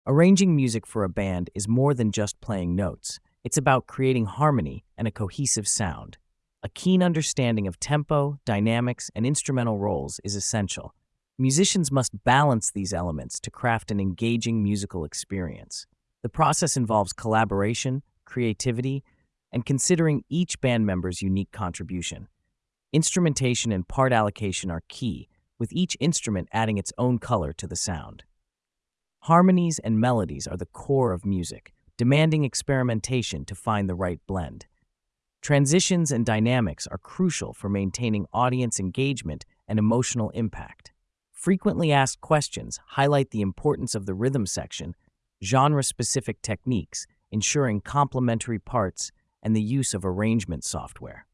Arranging music for a band is more than just playing notes. It's about creating harmony and a cohesive sound. A keen understanding of tempo, dynamics, and instrumental roles is essential. Musicians must balance these elements to craft an engaging musical experience. The process involves collaboration, creativity, and considering each band member's unique contribution. Instrumentation and part allocation are key, with each instrument adding its own color to the sound. Harmonies and melodies are the core of music, demanding experimentation to find the right blend. Transitions and dynamics are crucial for maintaining audience engagement and emotional impact. Frequently asked questions highlight the importance of the rhythm section, genre-specific techniques, ensuring complementary parts, and the use of arrangement software.